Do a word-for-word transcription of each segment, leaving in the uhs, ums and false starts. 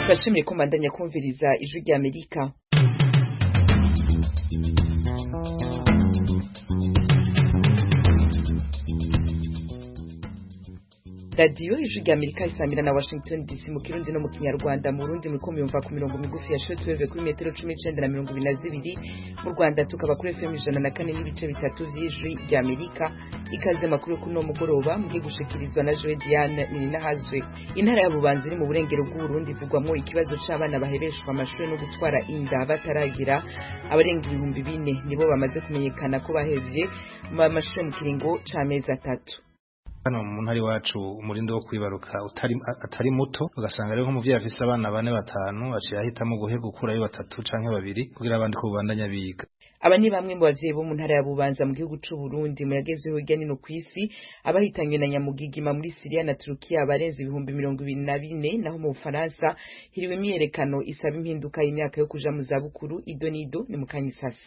Bashimye ko mandanya kumviriza ijwi rya Amerika. Radio ijwi rya Amerika isamira na Washington D C mu Kirundi no mu Kinyarwanda. Mu Burundi muri ko muyumva ku mirongo migufi ya shortwave kuri metero cumi n'icenda na mirongo ibiri na zibiri. Mu Rwanda tukaba kuri F M ijana na kane n'ibice bitatu vy'ijwi rya Amerika. Ikaze makuru kuno mugoroba mugiye gushikirizwa na Joe Diane Ninahazwe. Intara ya Bubanza iri mu burengero bw'u Burundi ivugwamwo ikibazo c'abana bahebeshwa amashuri no gutwara inda bataragira. Abarenga ibihumbi bine nibo bamaze kumenyekana ko bahevye mu mashuri mu kiringo c'amezi atatu. Hano mu ntari wacu umurindo wo kwibaruka utari atari muto ugasanga rero nk'umuvyeyi afise abana bane batanu aciye ahitamo guhe gukurayo batatu canke babiri kugira abandi ko bandanya biga. Aba ni bamwe mu bavyeyi bo mu ntara ya Bubanza mu gihugu c'u Burundi mu yagezeho hirya no kw'isi abahitanywe na nyamugigima muri Syria na Turkiya barenze ibihumbi mirongo ibiri na bine naho mu Bufaransa hiriwe imyerekano isaba impinduka y'imyaka yo kuja mu zabukuru. Idonido ni mu Kanyisasi.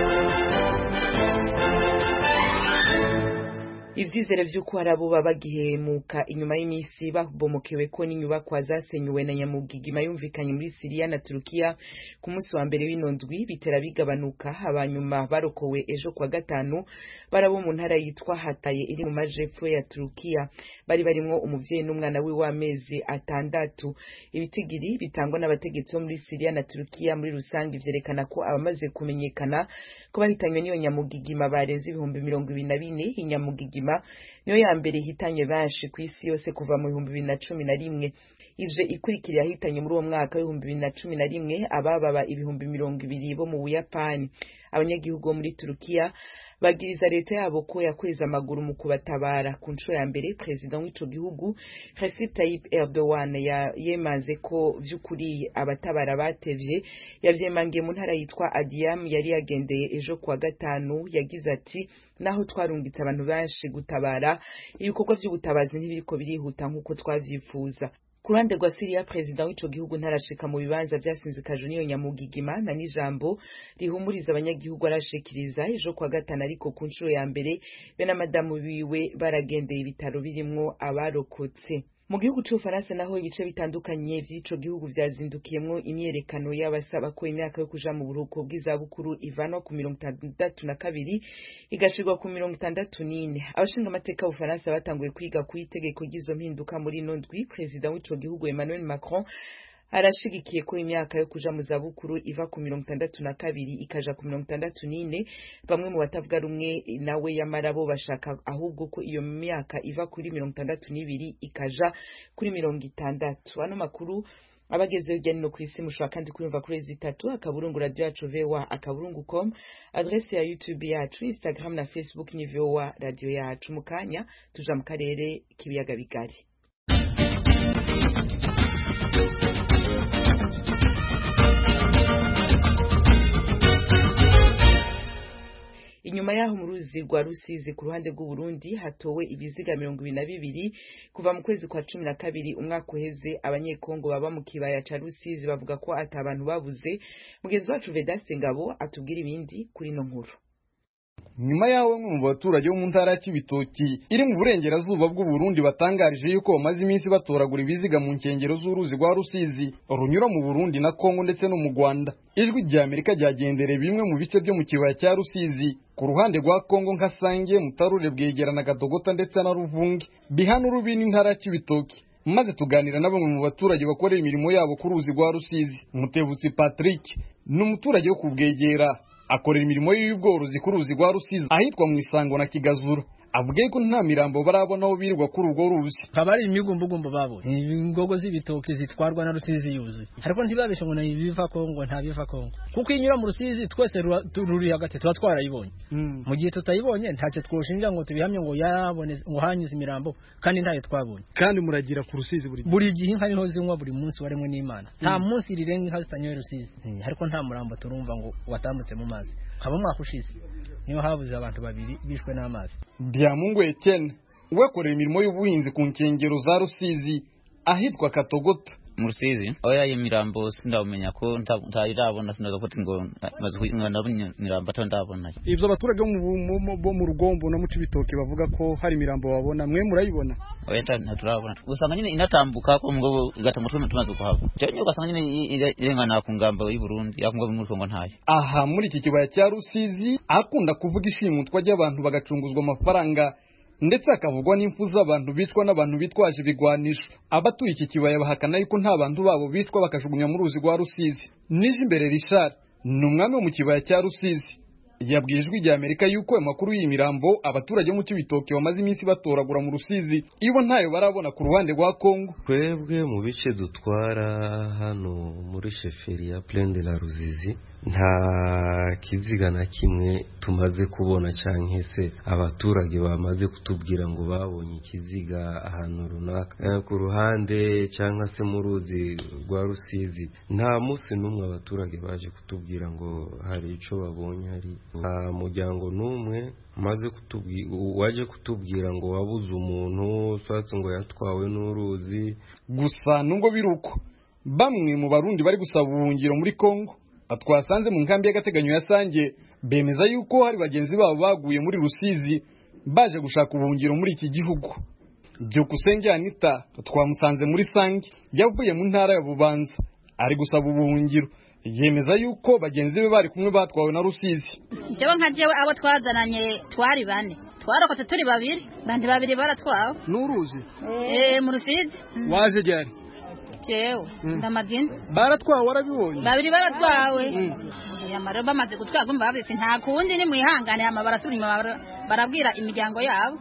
Ivyizere vy'uko harabo babagihemuka inyuma y'imisi babomokewe ko n'inyubakwa zasenyuwe na nyamugigima yumvikanye muri Syria na Turkiya ku munsi wa mbere w'inondwi bitera bigabanuka. Abanyuma barokowe ejo kwa gatanu barabo mu ntara yitwa Hataye iri mu majepfo ya Turkiya bari barimwo umuvyeyi n'umwana we w'amezi atandatu. Ibitigiri bitangwa n'abategetsi bo muri Syria na Turkiya muri rusangi vyerekana ko abamaze kumenyekana ko bahitanywe n'iyo nyamugigima barenze ibihumbi mirongo ibiri na bine. Inyamugigima niyo ya mbere hitanye benshi ku isi yose kuva mu bihumbi bibiri na cumi na rimwe. Ije ikurikira yahitanye muri uwo mwaka w'ibihumbi bibiri na cumi na rimwe abababa ibihumbi mirongo ibiri bo mu Buyapani. Abanyagihugu bo muri Turkiya bagiriza leta yabo ko yakweza amaguru mu kubatabara. Ku nshuro ya mbere president w'ico gihugu Recep Tayyip Erdogan ya yemaze ko vy'ukuri abatabara batevye. Yavyemangiye mu ntara yitwa Adiyam yari yagendeye ejo kwa gatanu. Yagize ati naho twarungitse abantu benshi gutabara ibikorwa vy'ubutabazi ntibiriko birihuta nk'uko twavyifuza. Kurande rwa Syria president w'ico gihugu ntarashika mu bibanza vyasinzikajwe n'iyo nyamugigima na n'ijambo rihumuriza abanyagihugu arashikiriza ejo kwa gatanu. Ariko ku nshuro ya mbere be na madamu biwe baragendeye ibitaro birimwo abarokotse. Mu gihugu c'Ufaransa naho ibice bitandukanye vy'ico gihugu vyazindukiyemwo imyerekano y'abasaba ko imyaka yo kuja mu buruhuko bw'izabukuru ivanwa ku mirongo itandatu na kabiri igashirwa ku mirongo itandatu n'ine. Abashinga amateka y'Ufaransa batanguye kwiga ku itegeko ry'izo mpinduka muri nondwi. President w'ico gihugu Emmanuel Macron arashigikiye ko imyaka yo kuja mu zabukuru iva ku mirongo itandatu na kabiri ikaja ku mirongo itandatu n'ine. Bamwe mu batavuga rumwe nawe yamara bo bashaka ahubwo ko iyo myaka iva kuri mirongo itandatu n'ibiri ikaja kuri mirongo itandatu. Ano makuru abageze hirya no kw'isi mushobora kandi kuyumva kuri zitatu akaburungu radio yacu V O A akaburungu com, adresse ya YouTube yacu, Instagram na Facebook ni V O A radio yacu. Mukanya tuja mu karere k'ibiyaga bigari. Inyuma yaho mu ruzi rwa Rusizi ku ruhande rw'u Burundi hatowe ibiziga mirongo ibiri na bibiri kuva mu kwezi kwa cumi na kabiri umwaka uheze. Abanyekongo baba mu kibaya ca Rusizi bavuga ko ata abantu babuze. Mugenzi wacu Vedaste Ngabo atubwira ibindi kuri no nkuru. Nyuma yaho bamwe mu baturage bo mu ntara ya Cibitoki iri mu burengerazuba bw'u Burundi batangarije yuko bamaze iminsi batoragura ibiziga mu nkengero z'uruzi rwa Rusizi runyura mu Burundi na Kongo ndetse no mu Rwanda. Ijwi rya Amerika ryagendereye bimwe mu bice byo mu kibaya cya Rusizi ku ruhande rwa Kongo nka Sange, Mutarure, Bwegera na Gadogota ndetse na Ruvungi bihana urubi n'intara ya Cibitoki. Maze tuganira na bamwe mu baturage bakorera imirimo yabo ku ruzi rwa Rusizi. Mutebutsi Patrick n'umuturage wo ku Bwegera akorera imirimo y'ubworozi ku ruzi rwa Rusizi ahitwa mu Isango na Kigazura. Avuga ko nta mirambo barabona aho birirwa kuri urwo ruzi. Kabari imigumbugumbo babonye ingogo z'ibitoki zitwarwa na Rusizi yuzuye, ariko ntibabeshe ngo nabiva Kongo nta biva Kongo, kuko inyura mu Rusizi twese ruri hagati tuba twarayibonye. Mm. Mu gihe tutayibonye ntacyo twoshinja ngo tubihamye ngo yarabone ngo hanyuze imirambo kandi ntayo twabonye. Kandi muragira ku Rusizi buri buri gihe inka niho zinywa buri munsi waremwe n'Imana. Nta mm. munsi rirenga inka zitanyoye Rusizi. Mm. Ariko nta murambo turumva ngo watambutse mu mazi. Kaba mwakushize niyo habuze abantu babiri bishwe n'amazi. Byamungu Etienne wekorera imirimo y'ubuhinzi ku nkengero za Rusizi ahitwa Katogota mu Rusizi aho yaye mirambo sindabumenya ko ntarabona sinaza ko ngo maze kwingana mirambo atandabona ivyo abaturage bo mu Rugombo na mu Cibitoke bavuga ko hari mirambo babona mwe murayibona oya ntaturabona usanga nyine inatambuka ko mugabo igatamutwe tumaze kuhava cyo ugasanga nyine irengana ku ngamba y'u Burundi yakungwa mu Kongo ntayo aha muri iki kibaya cya Rusizi akunda kuvuga ishimutwa ry'abantu bagacunguzwa amafaranga ndetse akavugwa n'imfu z'abantu bicwa n'abantu bitwaje ibigwanisho abatuye iki kibaya bahakana yuko nta bantu babo bicwa bakajugunya mu ruzi rwa Rusizi nije imbere Richard ni umwami wo mu kibaya cya Rusizi yabwijwe rya Amerika yuko amakuru y'imirambo abaturage mu Cibitoke bamaze iminsi batoragura mu Rusizi ibo ntayo barabona ku ruhande rwa Kongo kwebwe mu bice dutwara hano muri sheferi ya Plaine de la Ruzizi nta kiziga na kimwe tumaze kubona canke se abaturage bamaze kutubwira ngo babonye ikiziga ahantu runaka ku ruhande canke se mu ruzi rwa Rusizi nta musi numwe abaturage baje kutubwira ngo hari ico babonye hari nta muryango numwe maze kutubwira waje kutubwira ngo wabuze umuntu swatse ngo yatwawe n'uruzi gusa nubwo biruko bamwe mu barundi bari gusaba ubuhungiro muri Kongo atwasanze mu nkambi y'agateganyo ya Sange bemeza yuko hari bagenzi babo baguye muri Rusizi baje gushaka ubuhungiro muri iki gihugu Byukusenge Anita twamusanze muri Sange yavuye mu ntara ya Bubanza ari gusaba ubuhungiro yemeza yuko bagenzi be bari kumwe batwawe na Rusizi jewe nka jewe abo twazananye twari bane twarokotse turi babiri bandi babiri baratwawe n'uruzi eh mu Rusizi waje ryari jewe ndamadini baratwawe warabibonye babiri baratwawe yamara bamaze gutwaga mbabitse nta kundi ni mwihangane amabara surima barabwira imiryango yabo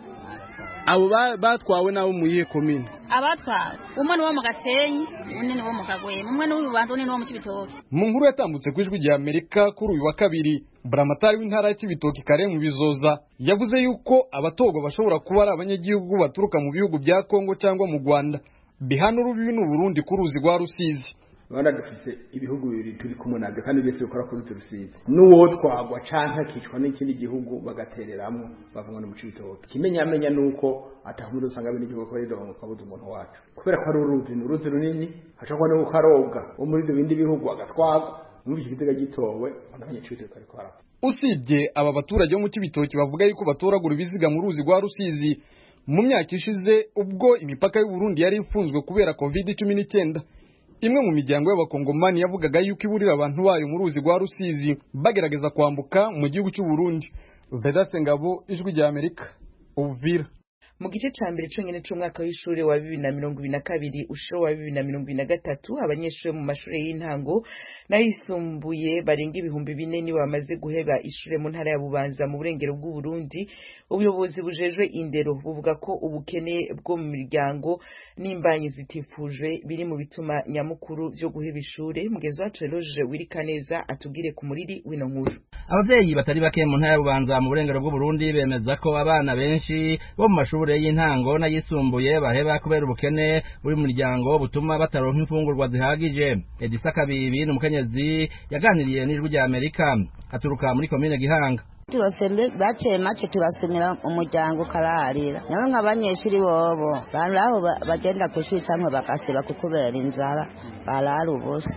abo batwawe nawo muyihe komine abatwawe umwe wo mu Gasenyi undi ni wo mu Kagwema umwe n'uwo Rubanza undi ni wo mu Cibitoke mu nkuru yatambutse kwijwi rya Amerika kuri uyu wa kabiri Buramatari w'intara ya Cibitoke Kare mu Bizoza yavuze yuko abatogwa bashobora kuba ari abanyagihugu baturuka mu bihugu bya Kongo cyangwa mu Rwanda bihana urubibi n'u Burundi ku ruzi rwa Rusizi Rwanda dufise ibihugu bibiri turi kumwe nabyo kandi byose bikora kuri Rusizi n'uwo twagwa canka kicwa n'ikindi gihugu bagatereramwo bavumwa no mu Cibitoke kimenyamenya nuko atahumuru usanga bindi gihugu ko rido kabuza umuntu wacu kubera ko ari uruzi n'uruzi runini hashakwa no kukarobwa wo muri bindi bihugu agatwagwa muri iki gitega gitowe anamenye Cibitoke kari kwara usibye aba baturage bo mu Cibitoke bavuga yuko batoragura ibiziga mu ruzi rwa Rusizi mu myaka ishize ubwo imipaka y'u Burundi yari ifunzwe kubera covid cumi n'icyenda imwe mu miryango y'abakongomani yavugaga yuko iburira abantu bayo mu ruzi rwa Rusizi bagerageza kwambuka mu gihugu cy'u Burundi Vedaste Ngabo ijwi rya Amerika Uvira mu gice ca mbere conyene c'umwaka w'ishure wa bibiri na mirongo ibiri na kabiri ushuro wa bibiri na mirongo ibiri na gatatu abanyeshure mu mashure y'intango n'ayisumbuye barenga ibihumbi bine ni bamaze guheba ishure mu ntara ya Bubanza mu burengero bw'u Burundi ubuyobozi bujejwe indero buvuga ko ubukene bwo mu miryango n'imbanyi zitifuje biri mu bituma nyamukuru byo guheba ishure mugenzi wacu Eloge Wirikaneza atubwire ku muriri wino nkuru abavyeyi batari bake mu ntara ya Bubanza mu burengero bw'u Burundi bemeza ko abana benshi bo mu mashure y'intango n'ayisumbuye baheba kubera ubukene buri mu miryango butuma bataronka imfungurwa zihagije Edisa Kabibi n'umukenyezi yaganiriye n'ijwi rya Amerika aturuka muri komine Gihanga turasembe bace make turasumira umuryango kararira nawe nk'abanyeshuri bobo baraho bagenda kushuri cyangwa bakasiba kukubera inzara barara ubusa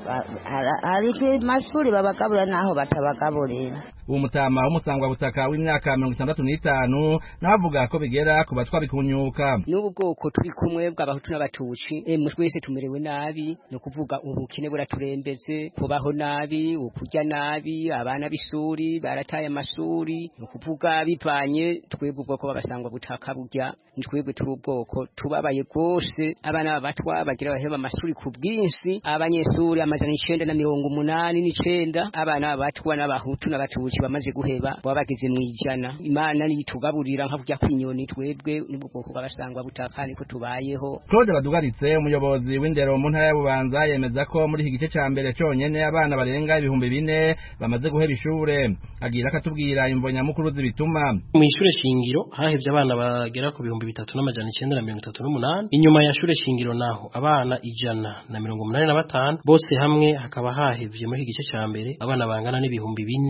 hari mashuri babagabura naho batabagaburira uwo mutama w'umusangwa butaka w'imyaka mirongo itandatu n'itanu navuga ko bigera ku batwa bikunyuka n'ubu bwoko turi kumwe bw'abahutu n'abatuci emwe twese tumerewe nabi no kuvuga ubukene buraturembeze kubaho nabi ukurya nabi abana b'isuri barataye amashuri no kuvuga bivanye twebwe ubwoko babasangwa butaka burya twebwe turi ubwoko tubabaye gose abana b'abatwa bagira baheba amashuri ku bwinshi abanyesuri amajana icenda na mirongo umunani n'icenda abana b'abatwa n'abahutu n'abatuci bamaze guheba wabageze mwijana imana nitugaburira nka kujya kwinyoni twebwe n'ubwoko bw'abasangwa butakani ko tubayeho Claude Badugaritse umuyobozi w'indero mu ntara ya Bubanza yemeza ko muri iki gice ca mbere conyene abana barenga ibihumbi bine bamaze guheba ishure agira akatubwira imvonya mukuru zibituma mu ishure shingiro hahevye abana bagera ku bihumbi bitatu n'amajana icenda na mirongo itatu n'umunani inyuma ya shure shingiro naho abana ijana na mirongo umunani na batanu bose hamwe hakaba hahevye muri iki gice ca mbere abana bangana n'ibihumbi bine n'ijana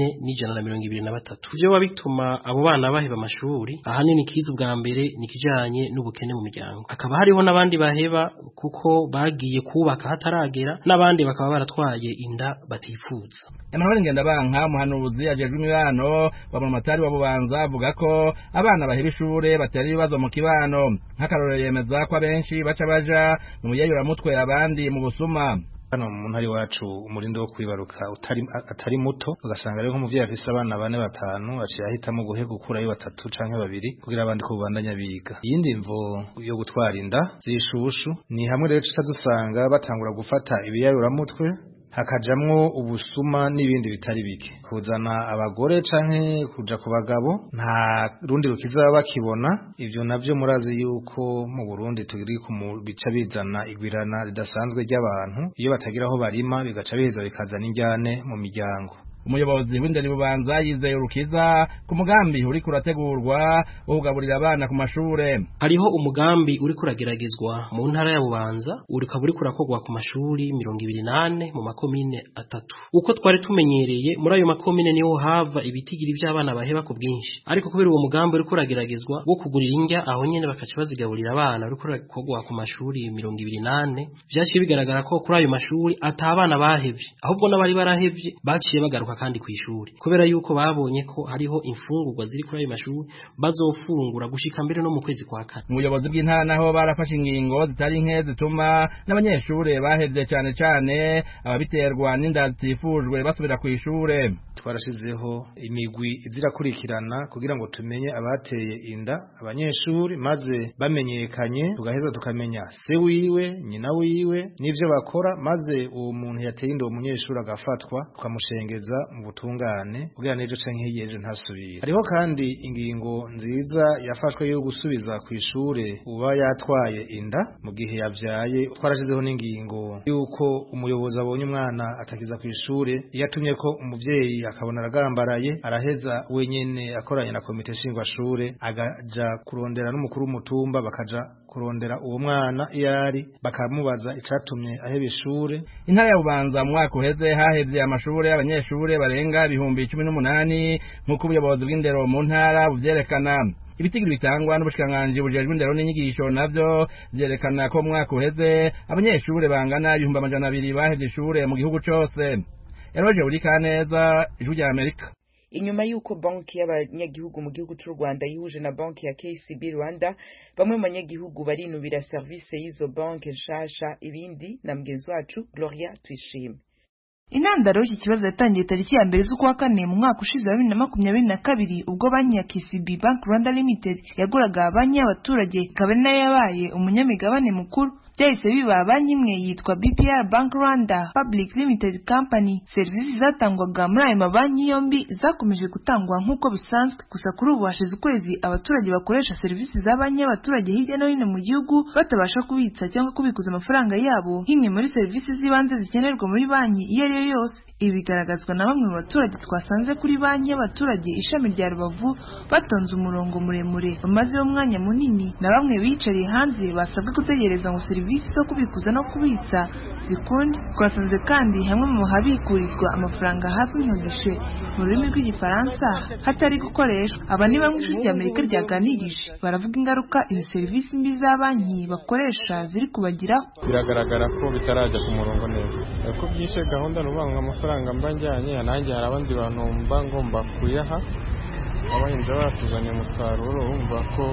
ijana na mirongo ibiri na batatu ivyo wabituma abo bana baheba amashuri ahanini kiza ubwa mbere nikijanye n'ubukene mu miryango akaba hariho n'abandi baheba kuko bagiye kubaka hataragera n'abandi bakaba baratwaye inda batifuza. Emmanuel Ngendabanka muhanuzi ajejwe imibano wa Matari wa Bubanza avuga ko abana baheba ishure batera ibibazo mu kibano nk'akarorero yemeza ko abenshi baca baja mu muyayura mutwe abandi mu busuma. Hano mu ntari wacu umurindo wo kwibaruka utari atari muto ugasanga rero nk'umuvyeyi afise abana bane batanu aciye ahitamo guhe gukurayo batatu canke babiri kugira abandi ko bandanya biga. Iyindi mvo yo gutwara inda zishushu ni hamwe rero tuca dusanga batangura gufata ibiyayura mutwe hakajamwo ubusuma n'ibindi bitari bike kuzana abagore canke kuja ku bagabo nta rundi rukizaba bakibona. Ivyo navyo murazi yuko mu Burundi tugiri ku bica bizana igwirana ridasanzwe ry'abantu iyo batagiraho barima bigaca biheza bikazana injyane mu miryango. Umuyobozi w'indero Bubanza yizeye urukiza ku mugambi uri kurategurwa wo kugaburira abana ku mashure. Hariho umugambi uri kurageragezwa mu ntara ya Bubanza uri kaburi kurakogwa ku mashuri mirongo ibiri nane mu makomine atatu. Uko twari tumenyereye muri ayo makomine niho hava ibitigiri by'abana baheba ku bwinshi. Ariko kubera uwo mugambi uri kurageragezwa wo kugurira indya aho nyene bakaca bazigaburira abana uri kurakogwa ku mashuri mirongo ibiri nane byashiye bigaragara ko kuri ayo mashuri atabana bahevye ahubwo n'abari barahevye baciye bagaruka kandi kwishuri kubera yuko babonye ko hariho imfungurwa ziri kuri ayo mashuri bazofungura gushika mbere no mu kwezi kwa kane. Umuyobozi bw'intara naho barafashe ingingo zitari nke zituma n'abanyeshure bahevye cyane cyane ababiterwa n'inda zitifujwe basubira kw'ishure. Twarashizeho imigwi izirakurikirana kugira ngo tumenye abateye inda abanyeshuri maze bamenyekanye tugaheza tukamenya se wiwe nyina wiwe n'ivyo bakora maze uwo muntu yateye inda uwo munyeshuri agafatwa tukamushengeza mu butungane kugira nejo canke hiyeje ntasubire. Hariho kandi ingingo nziza yafashwe yo gusubiza kw'ishure uba yatwaye inda mu gihe yavyaye. Twarashizeho n'ingingo yuko umuyobozi abonye umwana atakiza kw'ishure yatumye ko umuvyeyi akabona aragambaraye araheza wenyene akoranye na komite shingwashure agaja kurondera n'umukuru w'umutumba bakaja kurondera uwo mwana iyari bakamubaza icatumye aheba ishure. Intara ya Bubanza mu mwaka uheze hahevye amashure y'abanyeshure barenga ibihumbi cumi n'umunani nk'uko ubuyobozi bw'indero mu ntara buvyerekana. Ibitigiri bitangwa n'ubushikiranganji bujejwe indero n'inyigisho navyo vyerekana ko mu mwaka uheze abanyeshure bangana ibihumbi amajana abiri bahevye ishure mu gihugu cose. Eroje urika neza ijwi rya Amerika. Inyuma yuko banki y'abanyagihugu mu gihugu cy'u Rwanda yihuje na banki ya K C B Rwanda bamwe mu banyagihugu barinubira service y'izo banki nshasha ibindi na mgenzi wacu Gloria Twishime. Intandaro y'iki kibazo yatangiye tariki ya mbere z'ukwa kane mu mwaka ushize wa bibiri na makumyabiri na kabiri ubwo banki ya K C B Bank Rwanda Limited yaguraga banki y'abaturage ikaba nayo yabaye umunyamigabane mukuru. Byahise biba banki imwe yitwa B P R Bank Rwanda Public Limited Company. Services zatangwaga muri ayo mabanki yombi zakomeje gutangwa nk'uko bisanzwe, gusa kuri ubu hashize ukwezi abaturage bakoresha services za banki y'abaturage hirya no hino mu gihugu batabasha kubitsa cyangwa kubikuza amafaranga yabo nk'imwe muri services z'ibanze zikenerwa muri banki iyo ari yo yose. Ibi bigaragazwa na bamwe mu baturage twasanze kuri banki y'abaturage ishami rya Rubavu batonze umurongo muremure bamaze umwanya munini, na bamwe bicariye hanze basabwe gutegereza ngo serivisi zo kubikuza no kubitsa zikunde. Twasanze kandi hamwe mu habikurizwa amafaranga hazwi nka gishe mu rurimi rw'igifaransa hatari gukoreshwa. Aba ni bamwe ijwi rya Amerika ryaganirije baravuga ingaruka izi serivisi mbi za banki bakoresha ziri kubagiraho. Biragaragara ko bitaraja ku murongo neza ko byishe gahunda n'ubanga amafaranga mbanjyanye nanjye hari abandi bantu mba ngomba kuyaha abahinzi batuzanye umusaruro bumva ko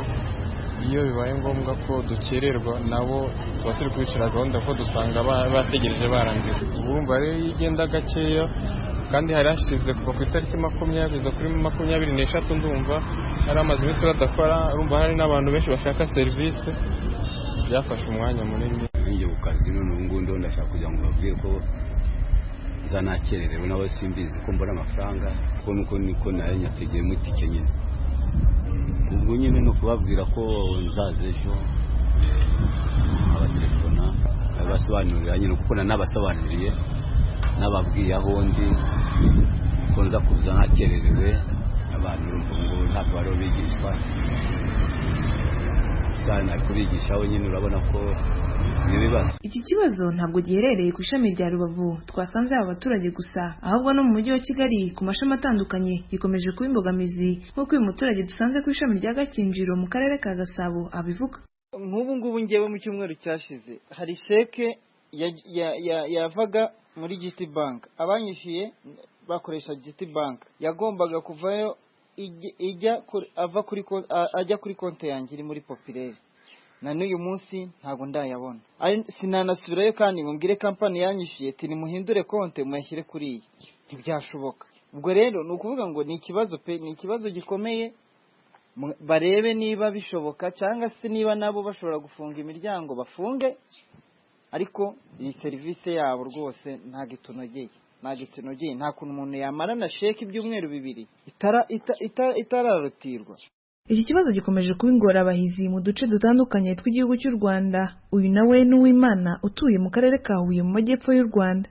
iyo bibaye ngombwa ko dukererwa nabo tuba turi kubicira gahunda ko dusanga bategereje barangiza. Urumva rero igenda gakeya kandi hari hashize kuva ku itariki makumyabiri kuri makumyabiri n'eshatu ndumva hari amaze iminsi badakora. Urumva hari n'abantu benshi bashaka serivisi byafashe umwanya munini. Njye ku kazi none ubu ngubu ndashaka kugira ngo babwire ko zanakererewe nawe simbizi ko mbona amafaranga ko nuko niko nayo nyategeye mu tike nyine. Ubwo nyine no kubabwira ko nzaza ejo abatelefona abasobanurira nyine kuko n'abasobanuriye n'ababwiye aho ndi ko nza kuza nakererewe abantu ngo ntabwo bari bigishwa sana kubigisha nyine urabona ko ibibazo. Iki kibazo ntabwo giherereye ku ishami rya Rubavu twasanze aba baturage gusa, ahubwo no mu mujyi wa Kigali ku mashami atandukanye gikomeje kuba imbogamizi, nk'uko uyu muturage dusanze ku ishami rya Gakinjiro mu karere ka Gasabo abivuga. Nk'ubu ngubu ngewe mu cyumweru cyashize hari sheke yavaga muri G T Bank, abanyishyuye bakoresha G T Bank yagombaga kuvayo ijya ava kuri ajya kuri konti yanjye iri muri Populaire, na n'uyu munsi ntabwo ndayabona. Sinanasubirayo kandi ngo mbwire kampani yanyishyuye ati nimuhindure konti muyashyire kuri iyi, ntibyashoboka. Ubwo rero ni ukuvuga ngo ni ikibazo pe, ni ikibazo gikomeye. Barebe niba bishoboka cyangwa se niba nabo bashobora gufunga imiryango bafunge, ariko iyi serivisi yabo rwose ntabwo itunogeye, ntabwo itunogeye. Nta kuntu umuntu yamara na sheke ibyumweru bibiri itara itararutirwa. Iki kibazo gikomeje kuba ingorabahizi mu duce dutandukanye tw'igihugu cy'u Rwanda. Uyu nawe n'Uwimana utuye mu karere ka Huye mu majyepfo y'u Rwanda.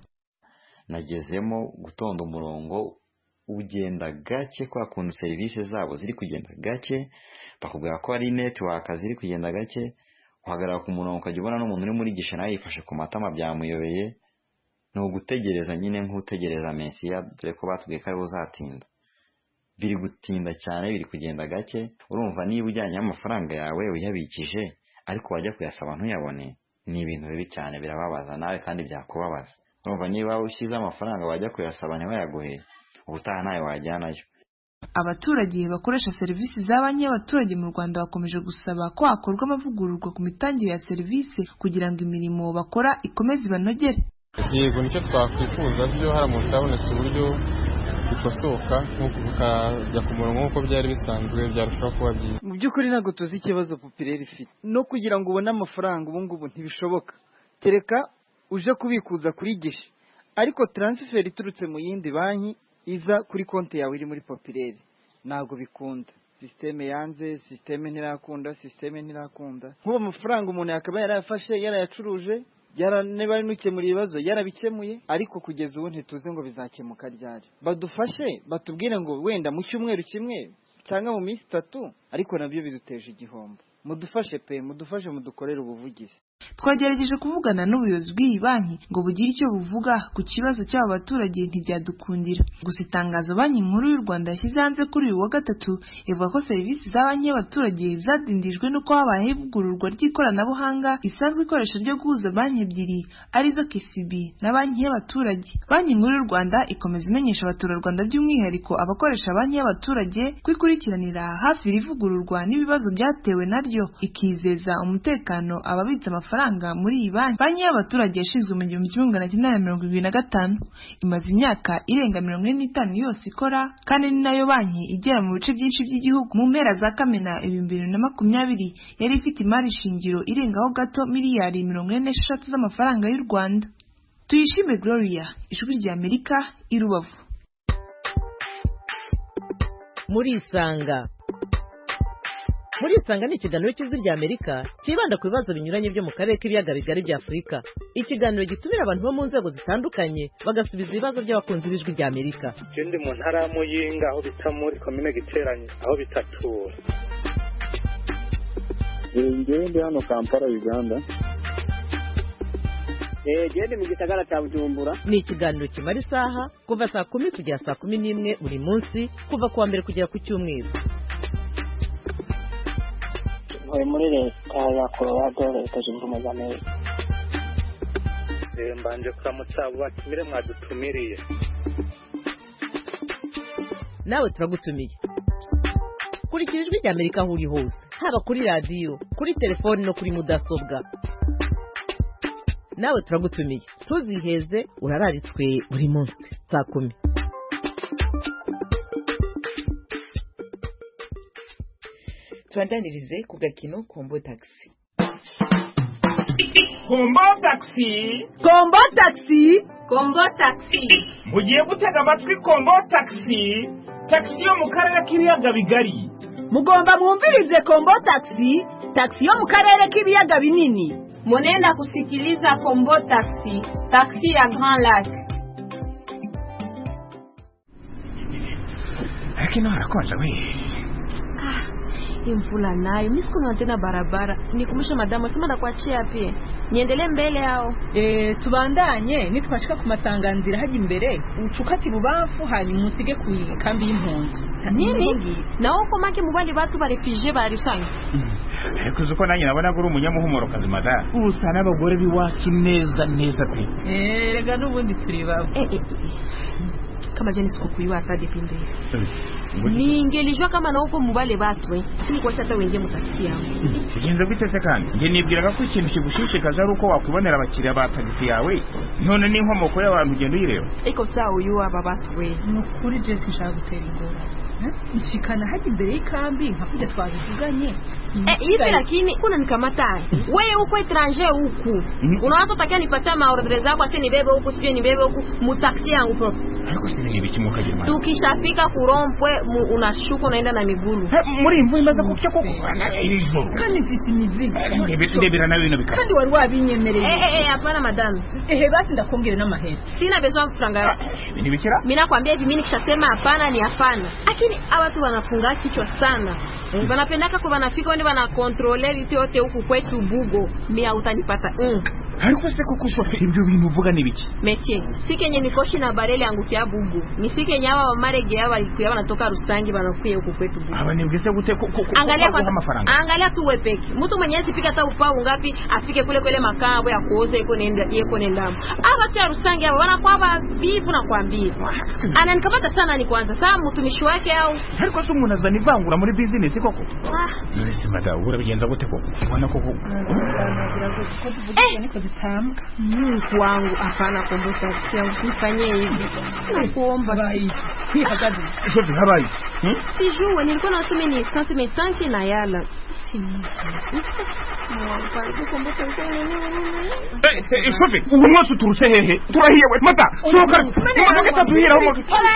Nagezemo gutonda umurongo ugenda gake kwa kuntu serivisi zabo ziri kugenda gake, bakubwira ko ari network ziri kugenda gake, uhagarara ku murongo ukajya ubona n'umuntu uri muri gisha nawe yifashe ku matama byamuyobeye. Ni ugutegereza nyine nk'utegereza Mesiya, dore ko batubwiye ko ari uzatinda. Biri gutinda cyane, biri kugenda gake. Urumva niba ujyanye amafaranga yawe uyabikije ariko wajya kuyasaba ntuyabone, ni ibintu bibi cyane, birababaza nawe kandi byakubabaza. Urumva niba ushyize amafaranga wajya kuyasaba ntibayaguhe, ubutaha nawe wajyanayo. Abaturage bakoresha serivisi za banki y'abaturage mu Rwanda bakomeje gusaba ko hakorwa amavugururwa ku mitangire ya serivisi kugira ngo imirimo bakora ikomeze ibanogere. Yego, nicyo twakwifuza byo haramutse habonetse uburyo bikosoka nk'uko bukajya ku murongo nk'uko byari bisanzwe, byarushaho kuba byiza. Mu by'ukuri ntabwo tuzi ikibazo Populaire ifite, no kugira ngo ubone amafaranga ubu ngubu ntibishoboka, kereka uje kubikuza kuri gishe, ariko transfer iturutse mu yindi banki iza kuri konti yawe iri muri Populaire ntabwo bikunda. Systeme yanze, systeme ntirakunda, systeme ntirakunda. Nk'ubu amafaranga umuntu yakaba yarayafashe yarayacuruje, yaraneba nukemura ibibazo yarabikemuye, ariko kugeza ubu ntituzi ngo bizakemuka ryari. Badufashe batubwire ngo wenda mu cyumweru kimwe cyangwa mu minsi itatu, ariko nabyo biduteje igihombo. Mudufashe pe, mudufashe mudukorere ubuvugizi. Twagerageje kuvugana n'ubuyobozi bw'iyi banki ngo bugire icyo buvuga ku kibazo cy'aba baturage ntibyadukundira. Gusa itangazo banki nkuru y'u Rwanda yashyize hanze kuri uyu wa gatatu ivuga ko serivisi za banki y'abaturage zadindijwe n'uko habayeho ivugururwa ry'ikoranabuhanga isanzwe ikoresha ryo guhuza banki ebyiri arizo K C B na banki y'abaturage. Banki nkuru y'u Rwanda ikomeza imenyesha abaturarwanda by'umwihariko abakoresha banki y'abaturage kwikurikiranira hafi irivugururwa n'ibibazo byatewe naryo, ikizeza umutekano ababitsa amafaranga muri iyi banki. Banki y'abaturage yashinzwe mu gihumbi kimwe magana cyenda na mirongo irindwi na gatanu, imaze imyaka irenga mirongo ine n'itanu yose ikora, kandi ni nayo banki igera mu bice byinshi by'igihugu. Mu mpera za Kamena ibihumbi bibiri na makumyabiri yari ifite imari shingiro irengaho gato miliyari mirongo ine n'eshatu z'amafaranga y'u Rwanda. Tuyishime Gloria, Ijwi rya Amerika, i Rubavu. Muri Isanga. Muri Isanga ni ikiganiro cy'Ijwi rya Amerika kibanda ku bibazo binyuranye byo mu karere k'ibiyaga bigari bya Afurika. Ikiganiro gitumira abantu bo mu nzego zitandukanye bagasubiza ibibazo by'abakunzi b'Ijwi rya Amerika. Ndi mu ntara ya Muyinga aho bita muri komine Giteranye aho bitatura. Ndi hano Kampala, Uganda. Eh, gende mu gisagara cya Bujumbura. Ni ikiganiro kimara isaha kuva saa kumi kugera saa kumi n'imwe buri munsi, kuva kuwa mbere kugera ku cyumweru. Muri leta ya Colorado, leta zunze ubumwe za Amerika. Mbanje kuramutsa batumire mwadutumiriye. Nawe turagutumiye. Kurikira Ijwi rya Amerika aho uri hose, haba kuri radiyo, kuri telefoni no kuri mudasobwa. Nawe turagutumiye, tuziheze urararitswe buri munsi saa kumi. Tuandanirize ku gakino Kombo Taxi. Kombo Taxi, Kombo Taxi, Kombo Taxi. Mugiye gutega amatwi Kombo Taxi, taxi yo mu karere k'ibiyaga bigari. Mugomba mwumvirize Kombo Taxi, taxi yo mu karere k'ibiyaga binini. Munenda kusikiliza Kombo Taxi, taxi ya Grand Lac. Lakini harakonja we. Imvula nayo mimi siku tena barabara nikumusha madamu sima ndakuachia pia niendelee mbele yao. Eh tubandanye nitwashika ku masanganzira haje imbere ucukati bubafu hanyuma usige ku kambi y'impunzi. Nini? Na uko make mubali batu ba refugee ba risanga. Ariko zuko nanyi nabona ko uri umunyamuhumuro kazi mada. Usa n'abagore biwacu neza neza pe. Eh rega nubundi turi babo. Eh eh. Kama jeni siku kuiwa atade pinde. Ningelijua kama na uko mubale batu eh. Sini kwa chata wenge mutasikia yangu. Ugenze gutese kandi. Nge nibwiraga ko ikintu kigushishikaje ari uko wakwibonera abakiriya ba tagisi yawe. None ni inkomoko y'abantu ugenda uyireba. Iko sawa uyu aba batu we. Nukuri je sinshaka gutera ingora. Mshikana haji mbere y'ikambi nkakuja twabivuganye. Eh hivi lakini kuna nikamata. Wewe uko étranger huku. Unaanza utakia nipatia maordre zako asi nibebe huku sije nibebe huku mutaksi yangu pro. Ariko sini ibiki mu kagirima. Tukishafika kurompwe unashuka unaenda na miguru. Muri imvu imaze kucyo koko. Irizo. Kandi mfisi mizigo. Ndebera nawe bino bikaba. Kandi wari wabinyemereye. Eh eh hapana madam. Eh basi ndakongere n'amahera. Sina besoin franga. Ni bikira? Mimi nakwambia hivi mimi nikishasema hapana ni hapana. Lakini watu wanafunga kichwa sana. Mm. Wanapendaka kwa wanafika wende wana controller vitu yote huku kwetu bugo. Mimi utanipata. Mm. Ariko se kuko shofe ibyo bintu uvuga nibiki? Metie. Sikenye nikoshi na barele yangu kya bugo. Nisikenye aba bamarege yaba kuya banatoka Rusangi banakuye huku kwetu bugo. Aba nibwise gute ko angalia kwa mafaranga. Angalia tu wewe peke. Mtu mwenye asipika hata upao ngapi afike kule kule makao ya kuoza iko nenda yeko nenda. Aba tu Rusangi aba wanakuwa ba bifu na kwambia. Ananikamata sana ni kwanza. Sasa mtumishi wake au. Ariko se umuntu azani vangura muri business koko. Ah. Nisi madaura bigenza gute koko? Ubona koko. Eh. Zitamka. Mungu wangu hapana kombosa yangu sifanye hivi. Nakuomba bai. Hakazi. Shofi habai. Hmm? Sijui nilikuwa nasema ni instance metanki na yala. Eh eh shofi umwasu turuse hehe. Turahiye we mata. Soka. Mata katuhira homo.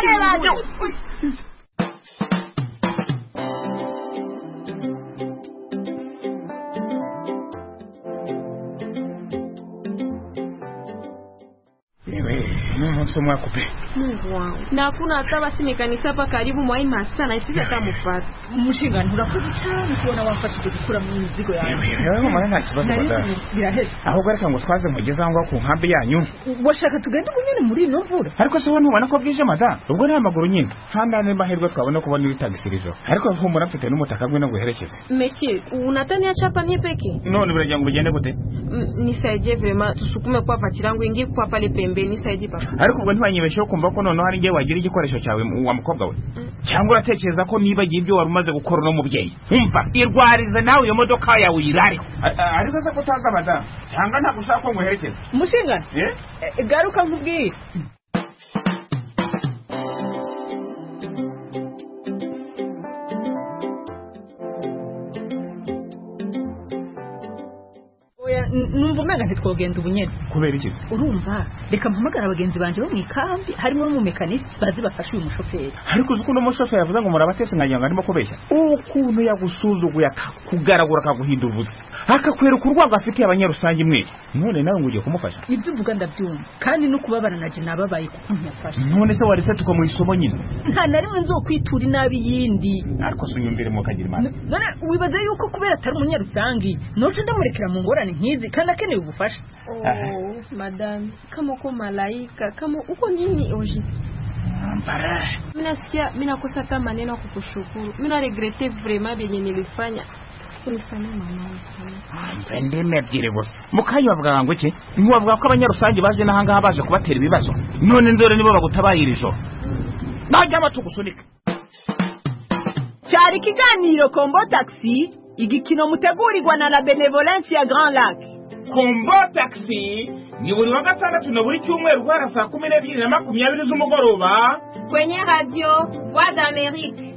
Mungu mwako pe. Mungu wangu. Na hakuna hata basi mekanisa hapa karibu mwa ima sana isije kama mfata. Mushingani urakuzi cyane kubona wafashije gukura mu mizigo yawe. Yewe mwana nta kibazo bada. Biraheze. Aho gareka ngo twaze mugeze aho ku nkambi yanyu. Washaka tugende bunyene muri ino mvura. Ariko se wone ubona ko bwije mada. Ubwo nta maguru nyine. Handane mahirwe twabona kubona ibitagisirizo. Ariko vumbura mfite n'umutaka gwe no guherekeza. Monsieur, unatani acha hapa ni peke? None biragira ngo bigende gute? Nisaidie vraiment tusukume kwa patirangu ingi kwa pale pembeni nisaidie papa. Ariko ubwo ntibanyibesheho kumva ko none hari ngiye wagira igikoresho cyawe wa mukobwa we. Cyangwa uratekereza ko niba giye ibyo warumaze gukora no mubyeyi. Umva irwarize nawe iyo modoka yawe uyirare. Ariko se kutaza madamu. Cyangwa nta gushaka ko nguherekeza. Mushingana? Eh? Garuka nkubwire. Numva umenga ntitwogenda ubunyene kubera iki urumva reka mpamagara abagenzi banje bo mu ikambi harimo n'umumekanisi bazi bafasha uyu mushoferi ariko uzi ko no mushoferi yavuze ngo murabatese nkajyanga ndimo kubeshya ukuntu yagusuzuguye akakugaragura akaguhinda ubuze akakwereka urwango afitiye abanyarusange mwese none nawe ngo ugiye kumufasha ibyo uvuga ndabyumva kandi no kubabara naje nababaye kuko ntiyafasha none se warese tukamuha isomo nyine nta na rimwe nzokwitura inabi yindi ariko sunyumbere mu kagira imana none wibaza yuko kubera atari umunyarusange noce ndamurekera mu ngorane nkizi kandi akeneye ubufasha oh madame kama uko malaika kama uko nini oji Mpara. Mimi nasikia mimi nakosa hata maneno kukushukuru. Mimi na regrete vraiment benye nilifanya. Unisamee mama sana. Mvende mebyire bose. Mukanyi bavuga ngo iki? Ntiwavuga ko abanyarusange baje nahanga baje kubatera ibibazo. None ndore nibo bagutabayirijo. Najya batugusunika. Cyari kiganiro Kombo Taxi, igikino mutegurirwa na la Benevolence ya Grand Lac. Kombo Taxi ni buri wa gatandatu na buri cyumweru guhera saa kumi n'ebyiri na makumyabiri z'umugoroba kwenye radio Voix d'Amérique.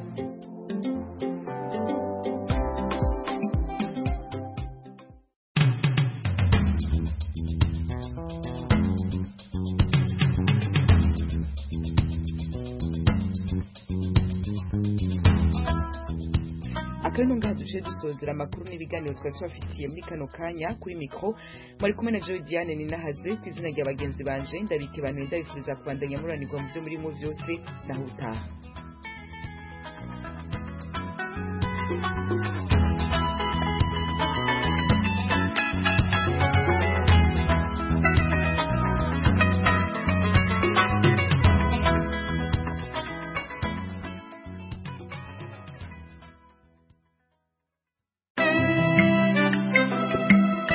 Akano ngaduje dusozera amakuru n'ibiganiro twari twafitiye muri kano kanya kuri mikro muri kumwe na Joe Diane ni nahazwe kwizina rya bagenzi banje ndabike bantu ndabifuriza kubandanya muranirwa mu byo muri mu byose naho utaha.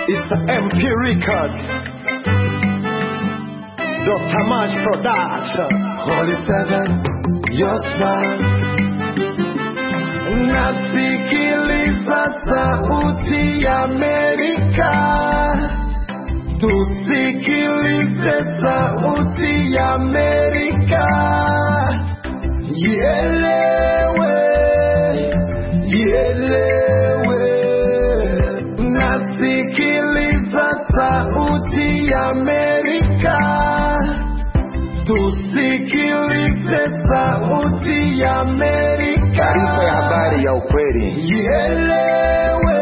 It's an M P record. Doctor Mash Production. Holy Seven, your smile. Nasikiliza sauti ya Amerika. Tusikilize sauti ya Amerika. Ielewe, ielewe. Nasikiliza sauti ya Amerika. Tusikilize sauti ya Amerika. Taarifa ya habari ya ukweli. Ielewe,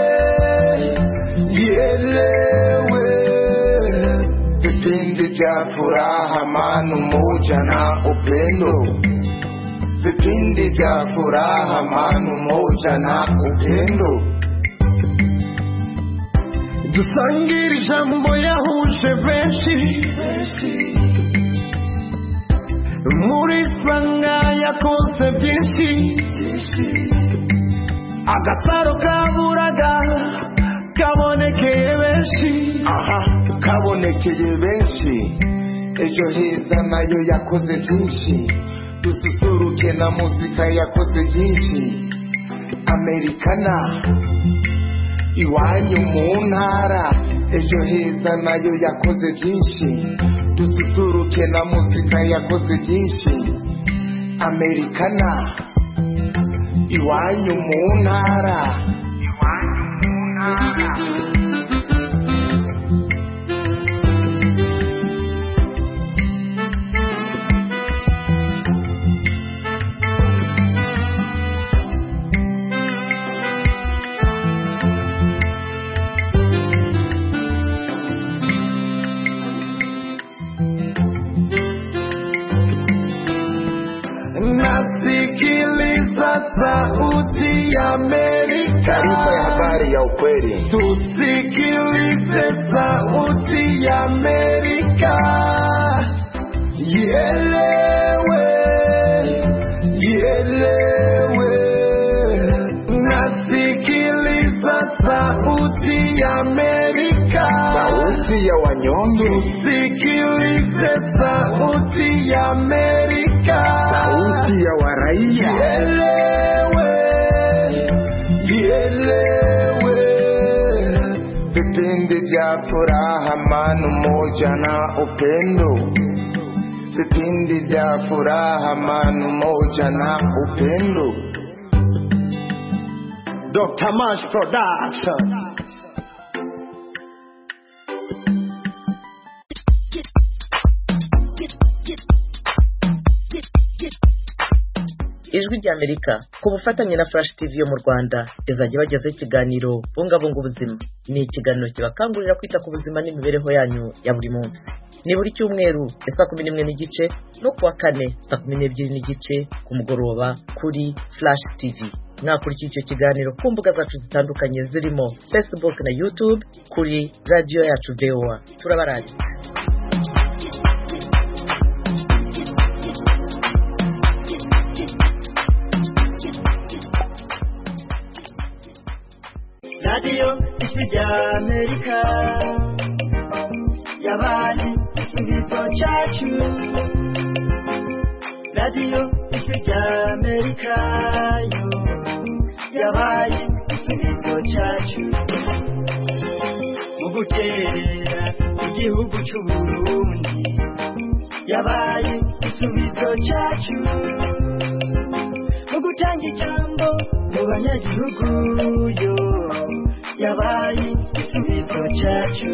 ielewe. Vipindi vya furaha, amani, umoja na upendo. Vipindi vya furaha, amani, umoja na upendo. Dusangire ijambo yahuje benshi. Muri sanga yakoze byinshi. Agataro kaburaga kabonekeye benshi. Aha, kabonekeye benshi. Ejo heza nayo yakoze byinshi. Dususuruke na muzika yakoze byinshi. Americana iwanyu mu ntara. Ejo heza nayo yakoze byinshi. Dususuruke na muzika yakoze byinshi. Americana iwanyu mu ntara. Iwanyu mu ntara. Nasikiliza sauti ya Amerika. Taarifa ya habari ya ukweli. Tusikilize sauti ya Amerika. Ielewe, ielewe. Nasikiliza sauti ya Amerika. Sauti ya wanyonge. Tusikilize sauti ya Amerika. Sauti ya waraia. Ielewe, ielewe. Vipindi vya furaha, amani, umoja na upendo. Vipindi vya furaha, amani, umoja na upendo. Doctor Mash Production. Ijwi rya Amerika ku bufatanye na Flash T V yo mu Rwanda izajya bagezaho ikiganiro bungabunga ubuzima. Ni ikiganiro kibakangurira kwita ku buzima n'imibereho yanyu ya buri munsi. Ni buri cyumweru saa kumi n'imwe n'igice no kuwa kane saa kumi n'ebyiri n'igice ku mugoroba kuri Flash T V. Mwakurikira icyo kiganiro ku mbuga zacu zitandukanye zirimo Facebook na YouTube kuri radio yacu V O A. Turabarangitse. Radio Ijwi rya Amerika yabaye igisubizo cyacu. Radio Ijwi rya Amerika yo yabaye igisubizo cyacu. Mu guterera igihugu cy'u Burundi yabaye igisubizo cyacu. Mu gutanga ijambo mu banyagihugu yo yabaye igisubizo cyacu.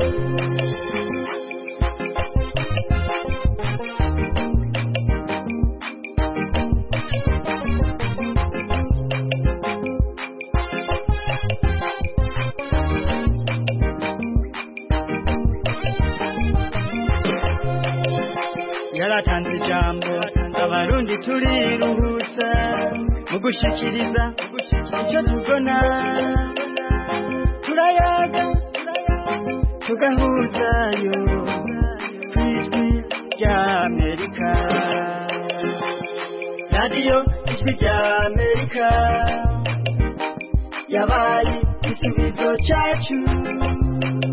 Yaratanze ijambo abarundi turiruhutsa mu gushikiriza icyo tubona. Turayaga tugahuzayo kw'Ijwi rya Amerika. Radio Ijwi rya Amerika yabaye igisubizo cyacu.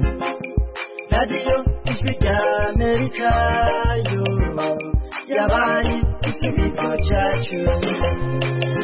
radiyo ijwi rya amerika yo yabaye igisubizo cyacu